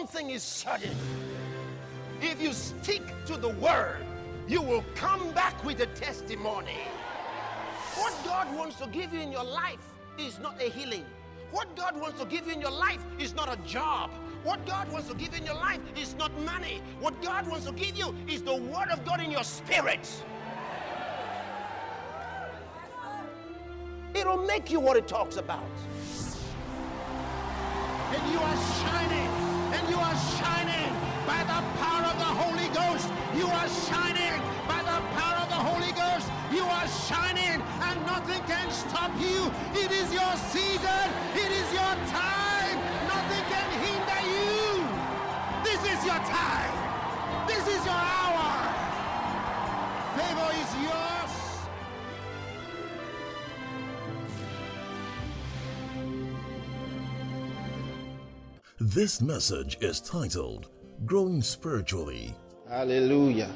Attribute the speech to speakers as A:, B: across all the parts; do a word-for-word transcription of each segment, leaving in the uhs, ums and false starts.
A: thing is certain. If you stick to the word, you will come back with a testimony. What God wants to give you in your life is not a healing. What God wants to give you in your life is not a job. What God wants to give you in your life is not money. What God wants to give you is the word of God in your spirit. It'll make you what it talks about. And you are shining, and you are shining by the power of the Holy Ghost. You are shining by the power of the Holy Ghost. You are shining, and nothing can stop you. It is your season. It is your time. Nothing can hinder you. This is your time. This is your hour. Favor is yours.
B: This message is titled Growing Spiritually.
A: Hallelujah.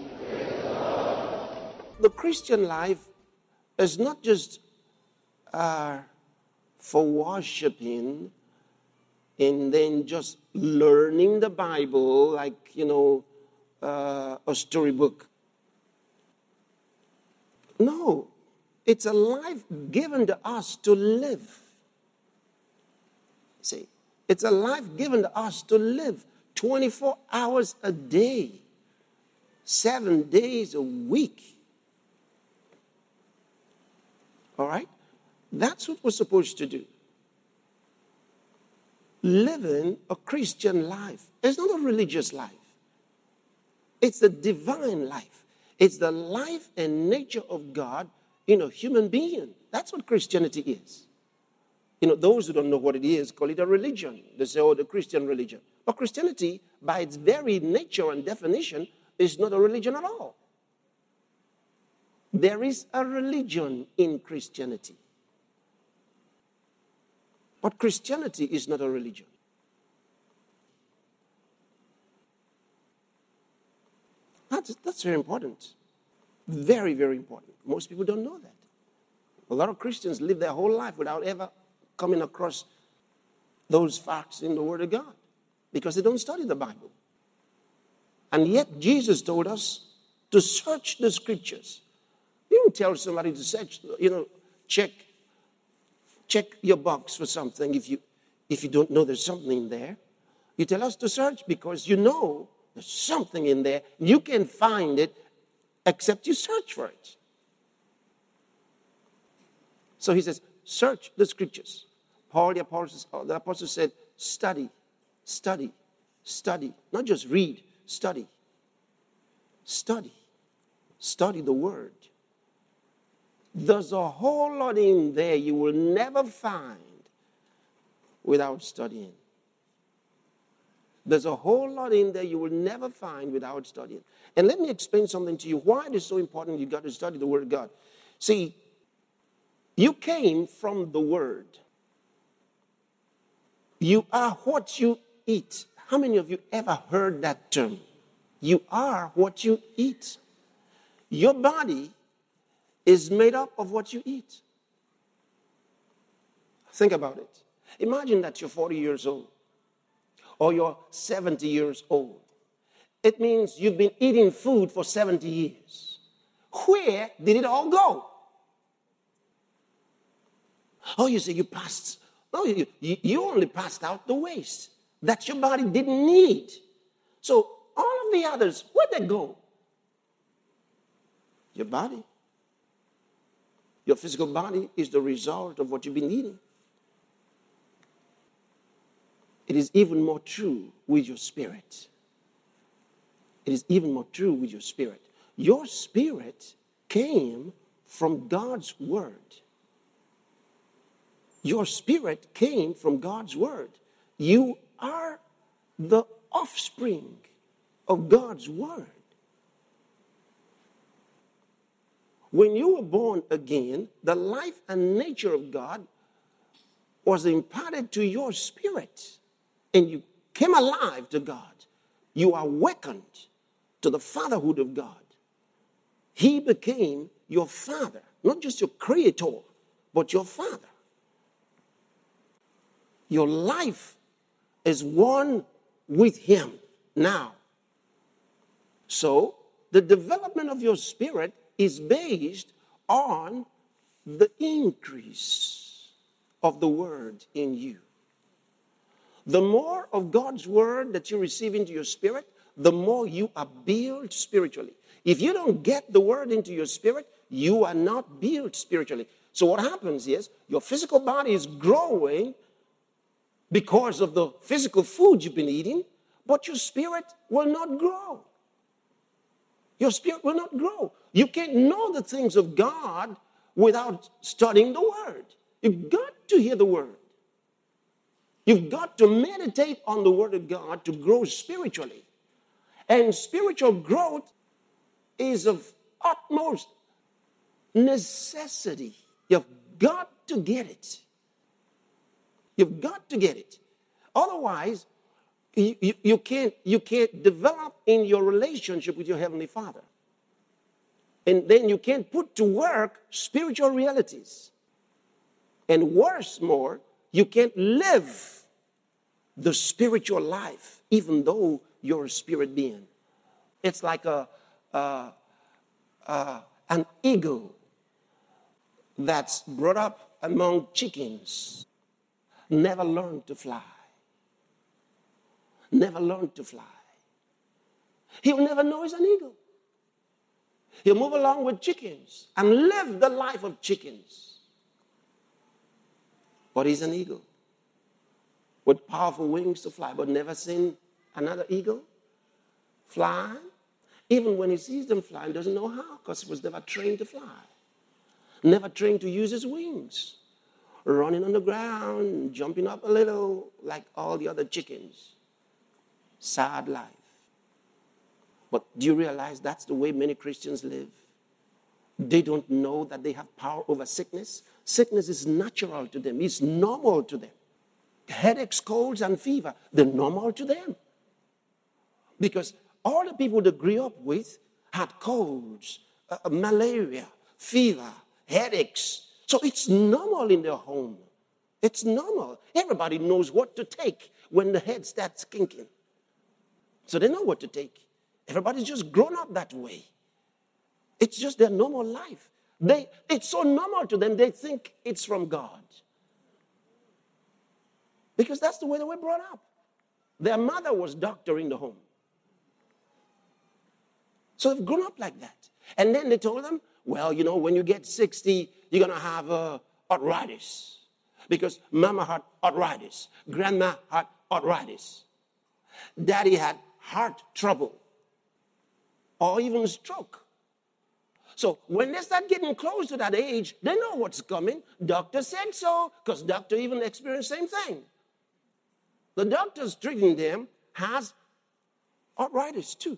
A: The Christian life is not just uh, for worshiping and then just learning the Bible like, you know, uh, a storybook. No, it's a life given to us to live. See, it's a life given to us to live twenty-four hours a day, seven days a week. All right? That's what we're supposed to do. Living a Christian life. It's not a religious life. It's a divine life. It's the life and nature of God in a human being. That's what Christianity is. You know, those who don't know what it is call it a religion. They say, oh, the Christian religion. But Christianity, by its very nature and definition, is not a religion at all. There is a religion in Christianity. But Christianity is not a religion. That's, that's very important. Very, very important. Most people don't know that. A lot of Christians live their whole life without ever coming across those facts in the Word of God because they don't study the Bible. And yet Jesus told us to search the Scriptures. You don't tell somebody to search, you know, check, check your box for something if you, if you don't know there's something in there. You tell us to search because you know there's something in there. You can find it except you search for it. So he says, search the Scriptures. Paul the apostle, the apostle said, study, study, study. Not just read, study. Study. Study the Word. There's a whole lot in there you will never find without studying. There's a whole lot in there you will never find without studying. And let me explain something to you. Why it is so important you got to study the Word of God. See, you came from the Word. You are what you eat. How many of you ever heard that term? You are what you eat. Your body is made up of what you eat. Think about it. Imagine that you're forty years old or you're seventy years old. It means you've been eating food for seventy years. Where did it all go? Oh, you say you passed. No, you, you only passed out the waste that your body didn't need. So all of the others, where'd they go? Your body. Your physical body is the result of what you've been eating. It is even more true with your spirit. It is even more true with your spirit. Your spirit came from God's Word. Your spirit came from God's Word. You are the offspring of God's Word. When you were born again, the life and nature of God was imparted to your spirit, and you came alive to God. You are awakened to the fatherhood of God. He became your father, not just your creator, but your father. Your life is one with him now. So the development of your spirit is based on the increase of the word in you. The more of God's word that you receive into your spirit, the more you are built spiritually. If you don't get the word into your spirit, you are not built spiritually. So what happens is your physical body is growing because of the physical food you've been eating, but your spirit will not grow. Your spirit will not grow. You can't know the things of God without studying the word. You've got to hear the word. You've got to meditate on the word of God to grow spiritually. And spiritual growth is of utmost necessity. You've got to get it. You've got to get it. Otherwise, you, you, you, can't, you can't develop in your relationship with your Heavenly Father. And then you can't put to work spiritual realities. And worse more, you can't live the spiritual life even though you're a spirit being. It's like a, a, a an eagle that's brought up among chickens. Never learned to fly. Never learned to fly. He'll never know he's an eagle. He'll move along with chickens and live the life of chickens. But he's an eagle with powerful wings to fly, but never seen another eagle fly. Even when he sees them flying, doesn't know how because he was never trained to fly. Never trained to use his wings. Running on the ground, jumping up a little like all the other chickens. Sad life. But do you realize that's the way many Christians live? They don't know that they have power over sickness. Sickness is natural to them. It's normal to them. Headaches, colds, and fever, they're normal to them. Because all the people they grew up with had colds, uh, malaria, fever, headaches. So it's normal in their home. It's normal. Everybody knows what to take when the head starts kinking. So they know what to take. Everybody's just grown up that way. It's just their normal life. They, it's so normal to them, they think it's from God. Because that's the way they were brought up. Their mother was doctor in the home. So they've grown up like that. And then they told them, well, you know, when you get sixty, you're going to have uh, arthritis. Because mama had arthritis. Grandma had arthritis. Daddy had heart trouble. Or even stroke. So when they start getting close to that age, they know what's coming. Doctor said so, because doctor even experienced the same thing. The doctor's treating them has arthritis too.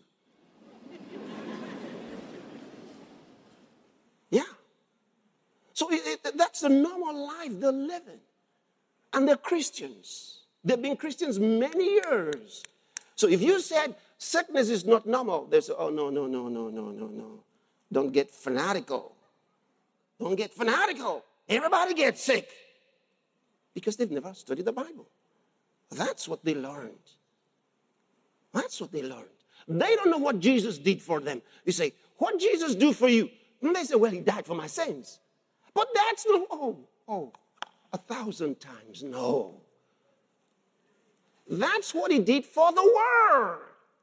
A: Yeah. So it, it, that's the normal life they're living. And they're Christians. They've been Christians many years. So if you said sickness is not normal, they say, oh, no, no, no, no, no, no, no. Don't get fanatical. Don't get fanatical. Everybody gets sick. Because they've never studied the Bible. That's what they learned. That's what they learned. They don't know what Jesus did for them. You say, what Jesus do for you? And they say, well, he died for my sins. But that's no, oh, oh, a thousand times no. That's what he did for the world.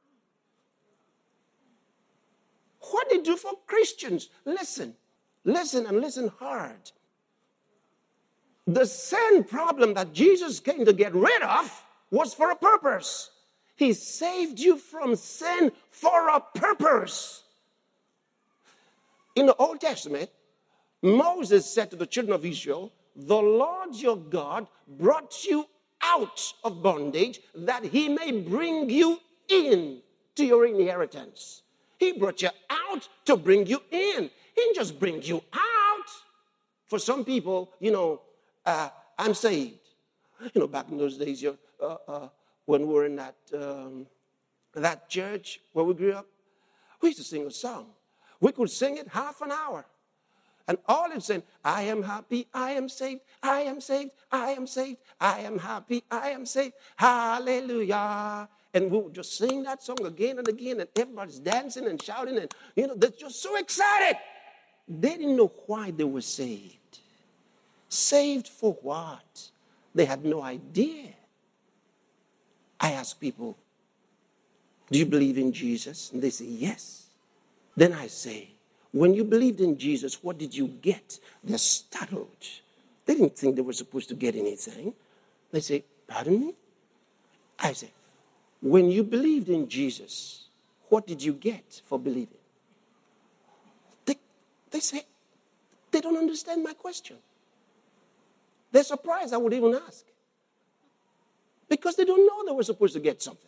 A: What did he do for Christians? Listen, listen and listen hard. The sin problem that Jesus came to get rid of was for a purpose. He saved you from sin for a purpose. In the Old Testament, Moses said to the children of Israel, the Lord your God brought you out of bondage that he may bring you in to your inheritance. He brought you out to bring you in. He didn't just bring you out. For some people, you know, uh, I'm saved. You know, back in those days, you're, uh, uh, when we were in that, um, that church where we grew up, we used to sing a song. We could sing it half an hour. And all it's saying, I am happy, I am saved, I am saved, I am saved, I am happy, I am saved, hallelujah. And we would just sing that song again and again, and everybody's dancing and shouting, and, you know, they're just so excited. They didn't know why they were saved. Saved for what? They had no idea. I ask people, do you believe in Jesus? And they say, yes. Then I say, when you believed in Jesus, what did you get? They're startled. They didn't think they were supposed to get anything. They say, pardon me? I say, when you believed in Jesus, what did you get for believing? They, they say, they don't understand my question. They're surprised I would even ask. Because they don't know they were supposed to get something.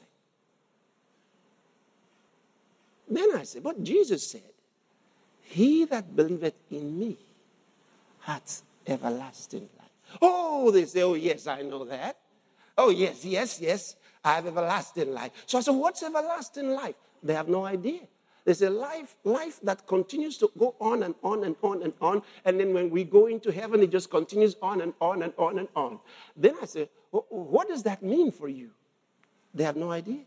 A: Then I say, but Jesus said, he that believeth in me hath everlasting life. Oh, they say, oh, yes, I know that. Oh, yes, yes, yes, I have everlasting life. So I said, what's everlasting life? They have no idea. There's a life, life that continues to go on and on and on and on. And then when we go into heaven, it just continues on and on and on and on. Then I say, what does that mean for you? They have no idea.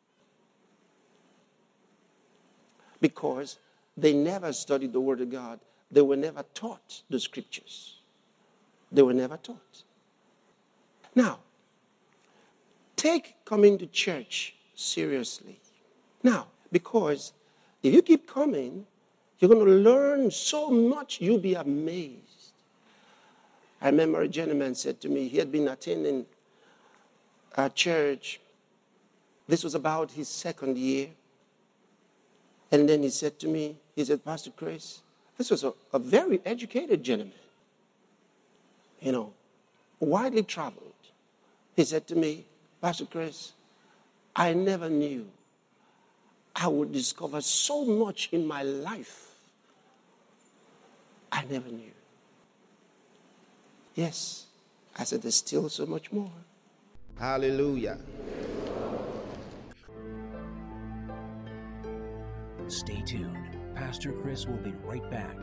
A: Because they never studied the Word of God. They were never taught the Scriptures. They were never taught. Now, take coming to church seriously. Now, because if you keep coming, you're going to learn so much, you'll be amazed. I remember a gentleman said to me, he had been attending a church. This was about his second year. And then he said to me, he said, Pastor Chris, this was a, a very educated gentleman, you know, widely traveled. He said to me, Pastor Chris, I never knew I would discover so much in my life. I never knew. Yes, I said, there's still so much more. Hallelujah.
C: Stay tuned. Pastor Chris will be right back.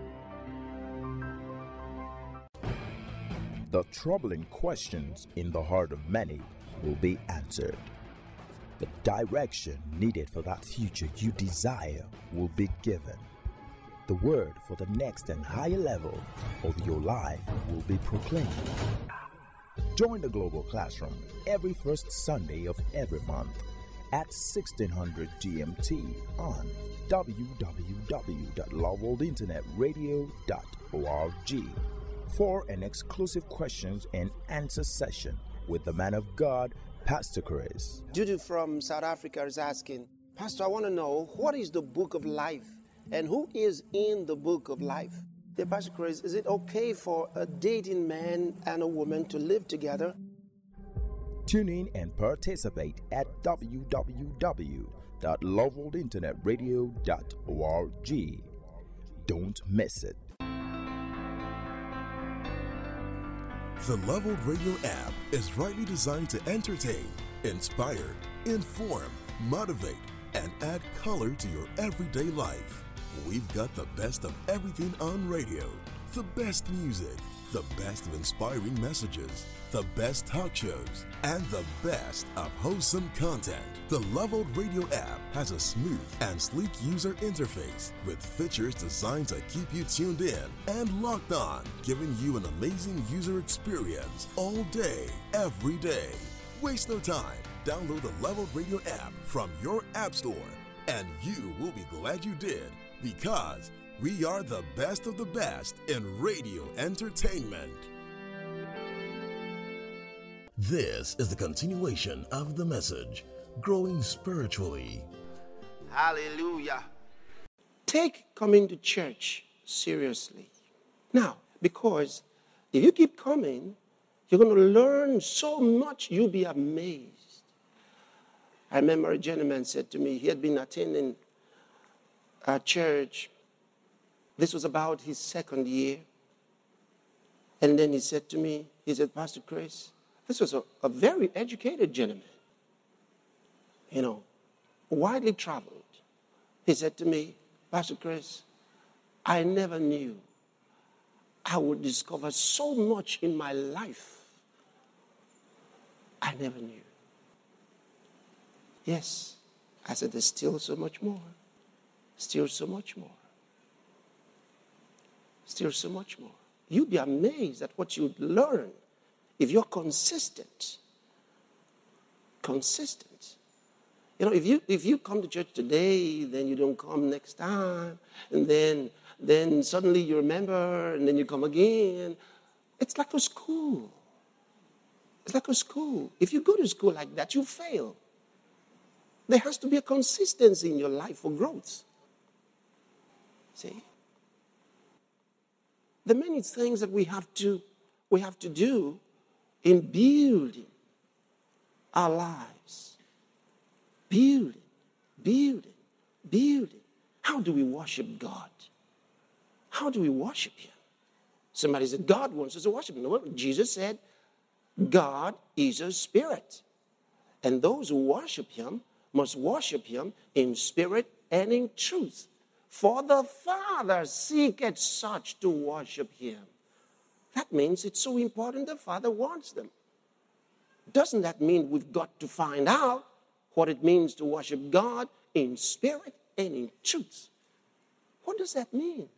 D: The troubling questions in the heart of many will be answered. The direction needed for that future you desire will be given. The word for the next and higher level of your life will be proclaimed. Join the Global Classroom every first Sunday of every month at sixteen hundred G M T on w w w dot love world internet radio dot org for an exclusive questions and answer session with the man of God, Pastor Chris.
A: Judy from South Africa is asking, Pastor, I want to know, what is the book of life and who is in the book of life? Dear Pastor Chris, is it okay for a dating man and a woman to live together?
D: Tune in and participate at w w w dot love world internet radio dot org. Don't miss it.
B: The Leveled Radio app is rightly designed to entertain, inspire, inform, motivate, and add color to your everyday life. We've got the best of everything on radio, the best music, the best of inspiring messages, the best talk shows, and the best of wholesome content. The Leveled Radio app has a smooth and sleek user interface with features designed to keep you tuned in and locked on, giving you an amazing user experience all day, every day. Waste no time. Download the Leveled Radio app from your app store, and you will be glad you did, because we are the best of the best in radio entertainment. This is the continuation of the message, Growing Spiritually.
A: Hallelujah. Take coming to church seriously. Now, because if you keep coming, you're going to learn so much, you'll be amazed. I remember a gentleman said to me, he had been attending a church. This was about his second year. And then he said to me, he said, Pastor Chris, this was a, a very educated gentleman, you know, widely traveled. He said to me, Pastor Chris, I never knew I would discover so much in my life. I never knew. Yes. I said, there's still so much more. Still so much more. Still so much more. You'd be amazed at what you'd learn if you're consistent. Consistent. You know, if you if you come to church today, then you don't come next time, and then then suddenly you remember, and then you come again. It's like a school. It's like a school. If you go to school like that, you fail. There has to be a consistency in your life for growth. See? There are many things that we have to we have to do in building our lives. Building, building, building. How do we worship God? How do we worship Him? Somebody said, God wants us to worship Him. No, Jesus said, God is a spirit. And those who worship Him must worship Him in spirit and in truth. For the Father seeketh such to worship Him. That means it's so important the Father wants them. Doesn't that mean we've got to find out what it means to worship God in spirit and in truth? What does that mean?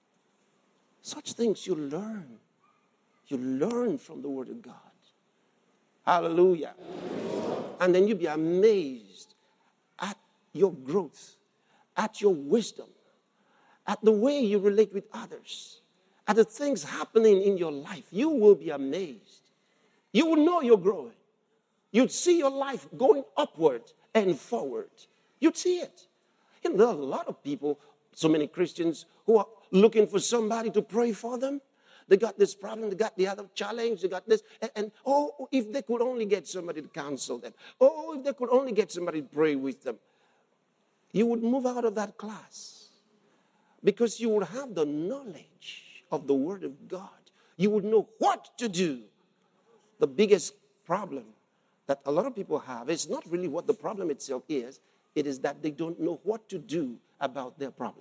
A: Such things you learn. You learn from the Word of God. Hallelujah. And then you'll be amazed at your growth, at your wisdom, at the way you relate with others, at the things happening in your life. You will be amazed. You will know you're growing. You'd see your life going upward and forward. You'd see it. You know, there are a lot of people, so many Christians, who are looking for somebody to pray for them. They got this problem, they got the other challenge, they got this. And, and oh, if they could only get somebody to counsel them. Oh, if they could only get somebody to pray with them. You would move out of that class. Because you would have the knowledge of the Word of God. You would know what to do. The biggest problem that a lot of people have is not really what the problem itself is. It is that they don't know what to do about their problem.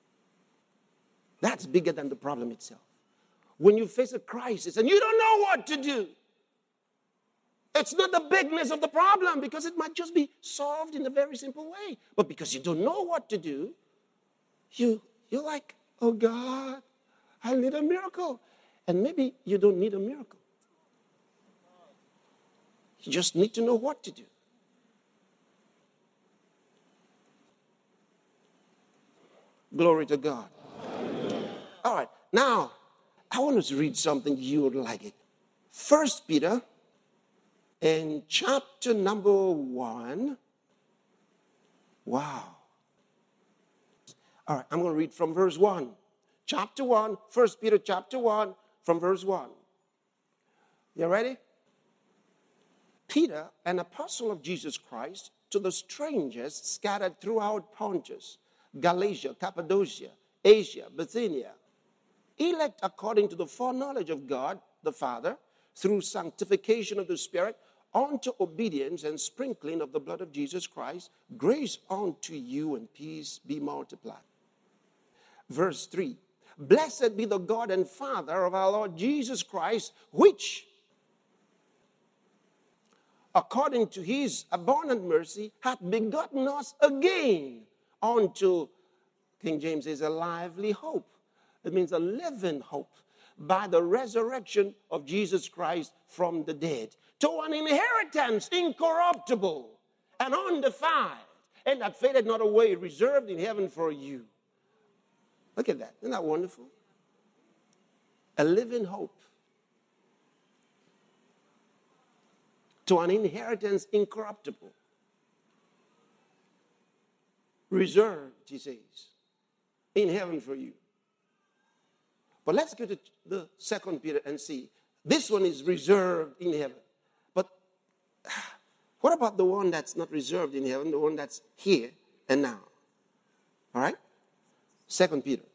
A: That's bigger than the problem itself. When you face a crisis and you don't know what to do, it's not the bigness of the problem, because it might just be solved in a very simple way. But because you don't know what to do, you, you're like, oh God, I need a miracle. And maybe you don't need a miracle. You just need to know what to do. Glory to God. All right, now, I want us to read something. You would like it. First Peter, in chapter number one. Wow. All right, I'm going to read from verse one. Chapter one, First Peter chapter one, from verse one. You ready? Peter, an apostle of Jesus Christ, to the strangers scattered throughout Pontus, Galatia, Cappadocia, Asia, Bithynia, elect according to the foreknowledge of God the Father, through sanctification of the Spirit, unto obedience and sprinkling of the blood of Jesus Christ, grace unto you and peace be multiplied. Verse three, blessed be the God and Father of our Lord Jesus Christ, which, according to his abundant mercy, hath begotten us again unto, King James says, a lively hope. It means a living hope, by the resurrection of Jesus Christ from the dead, to an inheritance incorruptible and undefiled, and that fadeth not away, reserved in heaven for you. Look at that. Isn't that wonderful? A living hope. To an inheritance incorruptible. Reserved, he says, in heaven for you. But let's go to the second Peter and see. This one is reserved in heaven. But what about the one that's not reserved in heaven, the one that's here and now? All right? Second Peter.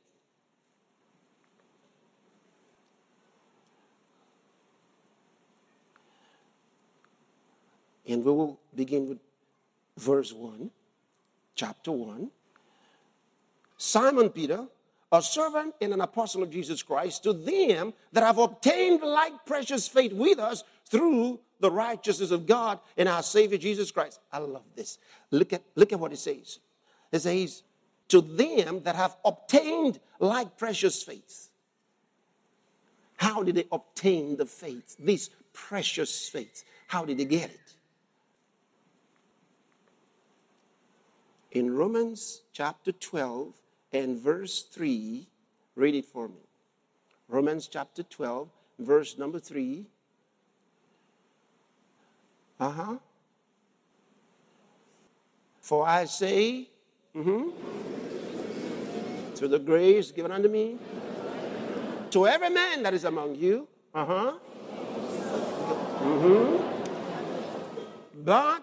A: And we will begin with verse one, chapter one. Simon Peter, a servant and an apostle of Jesus Christ, to them that have obtained like precious faith with us through the righteousness of God and our Savior Jesus Christ. I love this. Look at, look at what it says. It says, to them that have obtained like precious faith. How did they obtain the faith, this precious faith? How did they get it? In Romans chapter twelve and verse three, read it for me. Romans chapter twelve, verse number three. Uh-huh. For I say, mm-hmm, through the grace given unto me, to every man that is among you, uh-huh, mm-hmm, but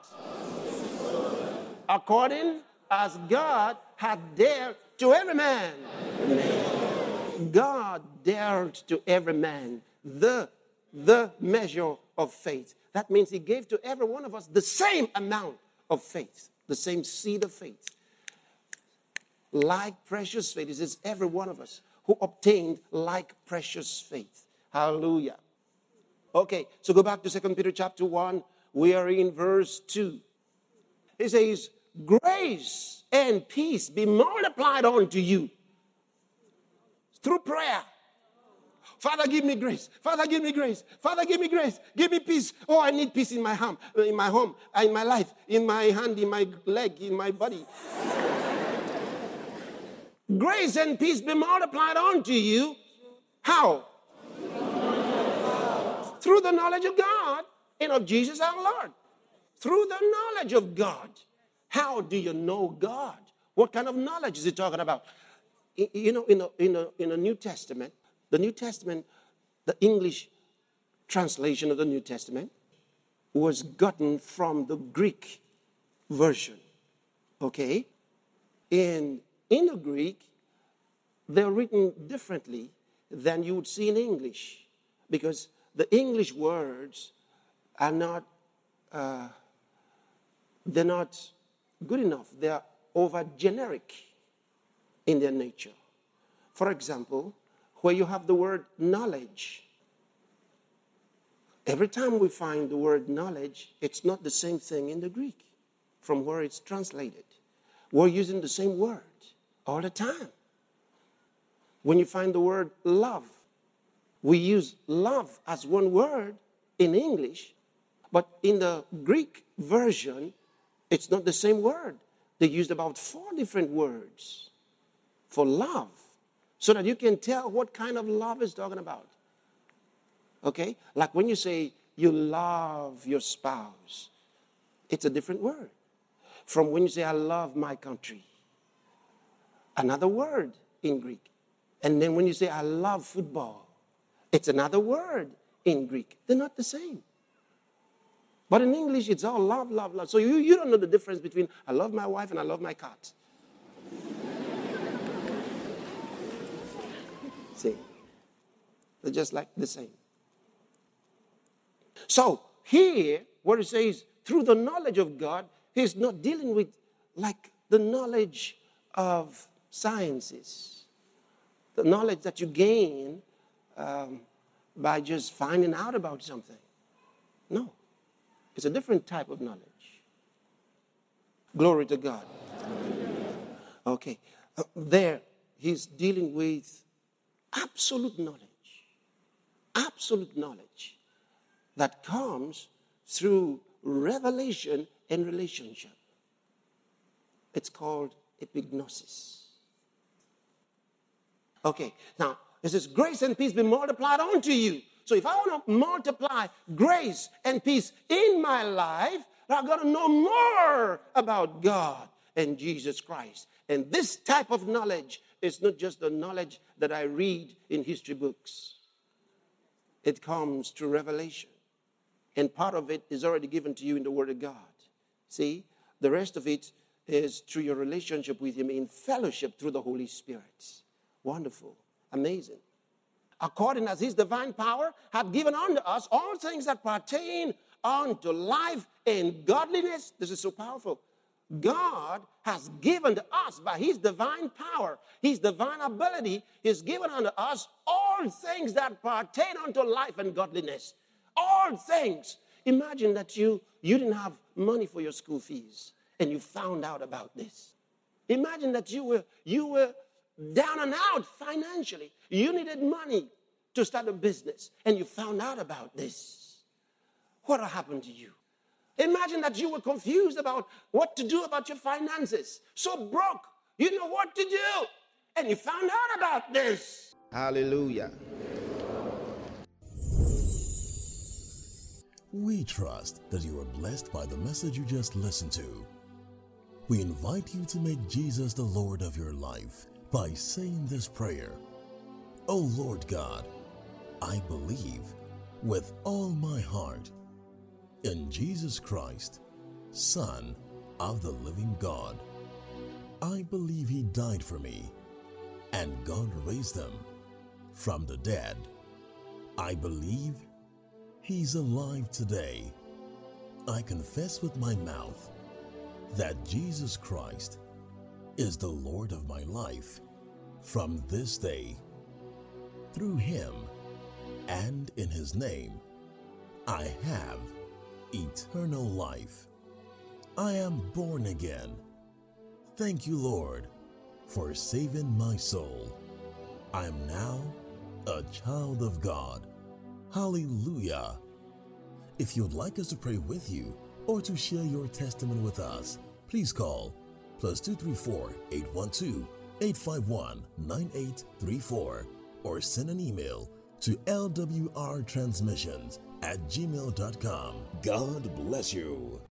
A: according as God had dealt to every man, God dealt to every man the, the measure of faith. That means he gave to every one of us the same amount of faith, the same seed of faith. Like precious faith, it says every one of us who obtained like precious faith. Hallelujah. Okay, so go back to Second Peter chapter one. We are in verse two. It says, grace and peace be multiplied unto you through prayer. Father, give me grace. Father, give me grace. Father, give me grace. Give me peace. Oh, I need peace in my home, in my home, in my life, in my hand, in my leg, in my body. Grace and peace be multiplied unto you. How? Through the knowledge of God and of Jesus our Lord. Through the knowledge of God. How do you know God? What kind of knowledge is he talking about? You know, in the in a, in a New Testament, the New Testament, the English translation of the New Testament was gotten from the Greek version. Okay? In, in the Greek, they're written differently than you would see in English, because the English words are not, uh, they're not good enough. They're over generic in their nature. For example, where you have the word knowledge, every time we find the word knowledge, it's not the same thing in the Greek from where it's translated. We're using the same word all the time. When you find the word love, we use love as one word in English, but in the Greek version, it's not the same word. They used about four different words for love, so that you can tell what kind of love is talking about. Okay? Like when you say you love your spouse, it's a different word from when you say I love my country. Another word in Greek. And then when you say I love football, it's another word in Greek. They're not the same. But in English, it's all love, love, love. So you, you don't know the difference between I love my wife and I love my cat. See? They're just like the same. So here, what it says, through the knowledge of God, he's not dealing with like the knowledge of sciences. The knowledge that you gain um, by just finding out about something. No. It's a different type of knowledge. Glory to God. Okay. Uh, there, he's dealing with absolute knowledge. Absolute knowledge that comes through revelation and relationship. It's called epignosis. Okay, now, it says, grace and peace be multiplied unto you. So if I want to multiply grace and peace in my life, I've got to know more about God and Jesus Christ. And this type of knowledge is not just the knowledge that I read in history books. It comes through revelation. And part of it is already given to you in the Word of God. See, the rest of it is through your relationship with Him in fellowship through the Holy Spirit. Wonderful. Amazing. According as His divine power hath given unto us all things that pertain unto life and godliness. This is so powerful. God has given to us by His divine power, His divine ability, He's given unto us all things that pertain unto life and godliness. All things. Imagine that you, you didn't have money for your school fees and you found out about this. Imagine that you were, you were down and out financially. You needed money to start a business and you found out about this. What will happen to you? Imagine that you were confused about what to do about your finances. So broke, you didn't know what to do. And you found out about this. Hallelujah.
B: We trust that you are blessed by the message you just listened to. We invite you to make Jesus the Lord of your life by saying this prayer. Oh Lord God, I believe with all my heart in Jesus Christ, Son of the living God. I believe he died for me and God raised him from the dead. I believe he's alive today. I confess with my mouth that Jesus Christ is the Lord of my life from this day. Through him and in his name, I have eternal life. I am born again. Thank you, Lord, for saving my soul. I am now a child of God. Hallelujah. If you'd like us to pray with you or to share your testimony with us, please call plus two three four, eight one two, eight five one, nine eight three four or send an email to l w r transmissions at gmail dot com. God bless you.